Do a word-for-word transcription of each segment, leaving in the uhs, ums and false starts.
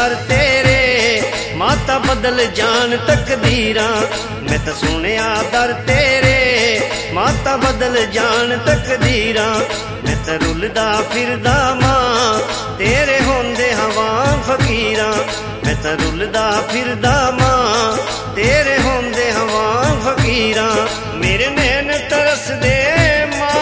दर तेरे माता बदल जान तकदीरां। मैं तो सुनिया दर तेरे माता बदल जान तकदीरां। मैं तो रुलदा फिरदा मां तेरे होंदे हवा फकीरां। मैं तो रुलदा फिरदा मां तेरे होंदे हवा फकीरां। मेरे नैन तरस दे मां,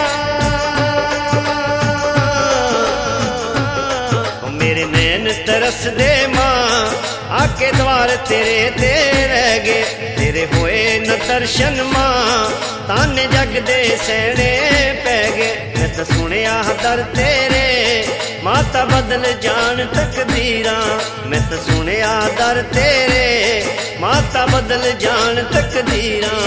मेरे नैन तरस दे मां आके द्वार तेरे ते रह गए। तेरे होए न दर्शन मां ताने जग दे सैने पै गए। मैं तो सुनिया दर तेरे माता बदल जान तकदीरां। मैं तो सुनिया दर तेरे माता बदल जान तकदीरां।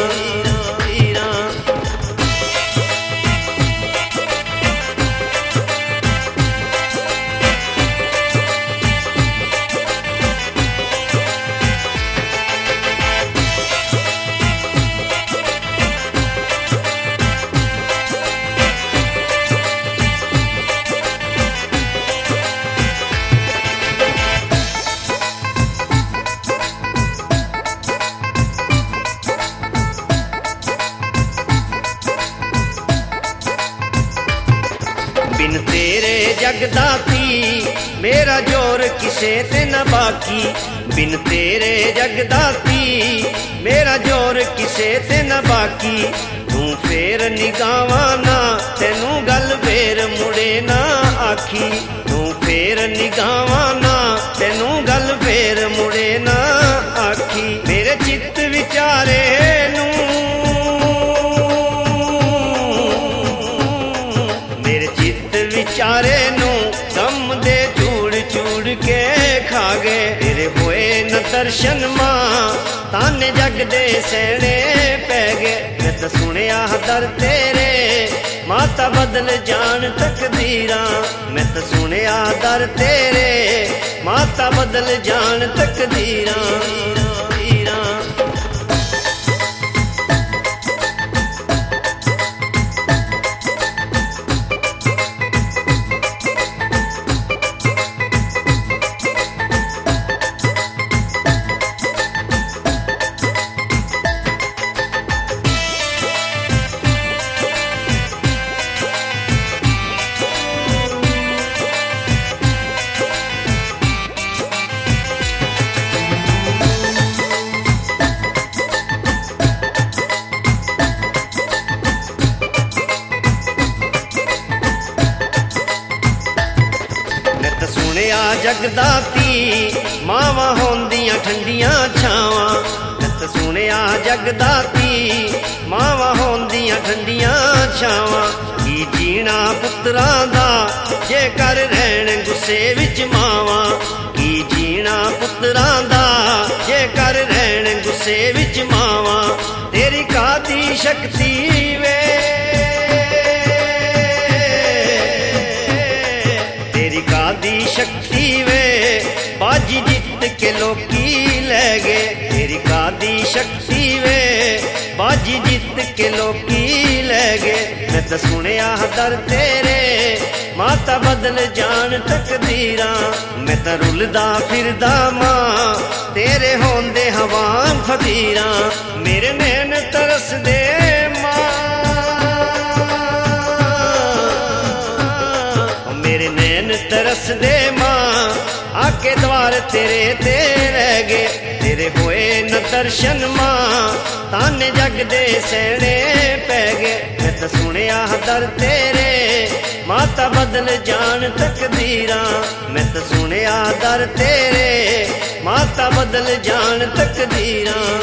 बिन तेरे जगदाती मेरा जोर किसे ते न बाकी। बिन तेरे जगदाती मेरा जोर किसे ते न बाकी। तू फेर निगावां ना तेनू गल फेर मुड़े ना आखी। तू फेर निगावां ना तेनू गल फेर मुड़े ना आखी। मेरे चित्त विचारे नू, मेरे चित्त विचारे नू गम दे चूड़ चूड़ के खा गए। तेरे होए न दर्शन मां ताने जग दे सैने पै गए। मैं तो सुनिया दर तेरे माता बदल जान तकदीरां। मैं तो सुनिया दर तेरे माता बदल जान तकदीरां। सुनिया जगदाती मावां होंदियां ठंडियां छावां। मैं तो सुनिया जगदाती मावां होंदियां ठंडियां छावां। की जीना पुत्रां दा जे कर रहन गुस्से विच मावां। की जीना पुत्रां दा जे कर रहन गुस्से विच मावां। तेरी कादी शक्ति वे, तेरी कादी शक्ति वे बाजी जित के लोकी ले गए। तेरी कादी शक्ति वे बाजी जित के लोकी ले गए। मैं तो सुनिया दर तेरे माता बदल जान तकदीरां। मैं तो रुलदा फिरदा मां तेरे होंदे हवा फकीरां। मेरे नैन तरस दे मां, मेरे नैन तरस दे मां आके द्वार तेरे ते रह गए। तेरे होए न दर्शन मां ताने जग दे सैने पै गए। मैं तो सुनिया दर तेरे माता बदल जान तकदीरां। मैं तो सुनिया दर तेरे माता बदल जान तकदीरां।